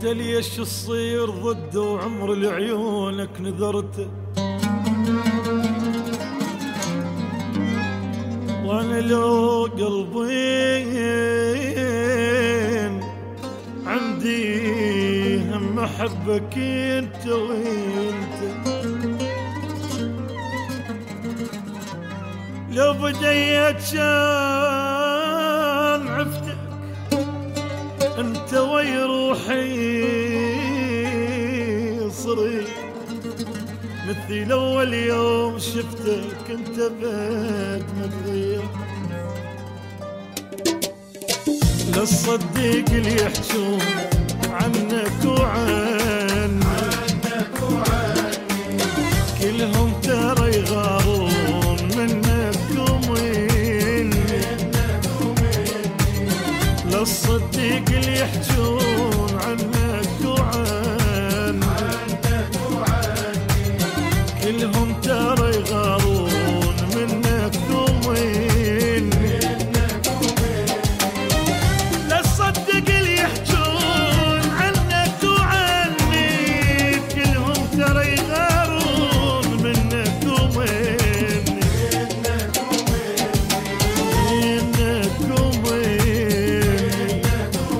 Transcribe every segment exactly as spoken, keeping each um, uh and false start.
انت ليش تصير ضد وعمر لعيونك نذرته، وانا لو قلبين عندي هم احبك انت وانت. لو بديت كان عفتك انت وي روحي صريح، مثل اول يوم شفتك انت بعد ما تغير. لا تصدق اللي يحجون عنك وعني، كلهم ترى يغارون منك ومني. لا تصدق اللي يحجون عنك وعني، كلهم ترى يغارون منك ومني. لا تصدق اللي يحجون عنك وعني، كلهم ترى يغارون منك ومني. منك ومني.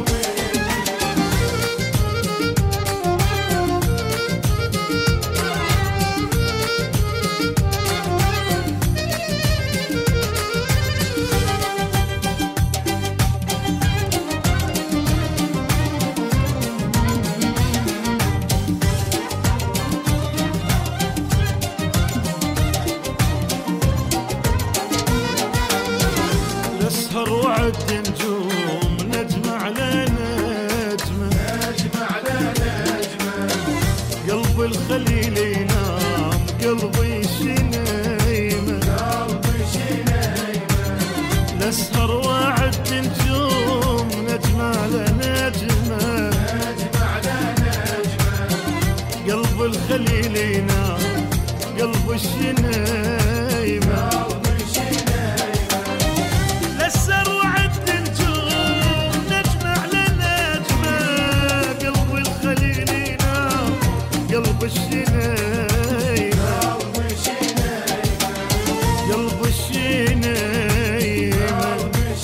نسهر وعد نجوم نجمع على نجمة، نجمع على نجمة. قلب الخليل ينام قلبي شنيمة، قلبي شنيمة. نسهر وعد نجوم نجمع على نجمة، نجمع على نجمة. قلب الخليل ينام قلبي شنيمة. قلب الشنايمة، قلب الشنايمة.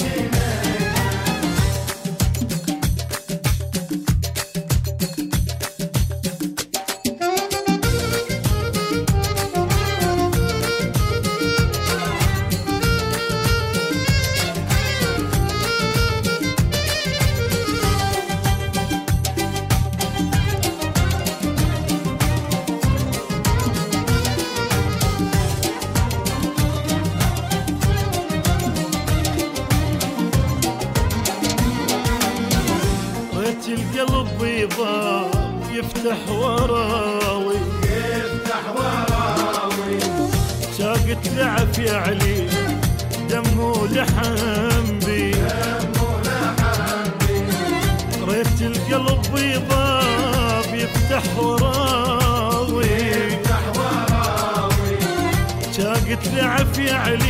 القلب بيضاء يفتح وراوي، يفتح وراوي. شاقت لعف يا علي دم ولحم بي، دم ولحم بي. ريت القلب بيضاء يفتح وراوي، يفتح وراوي. شاقت لعف يا علي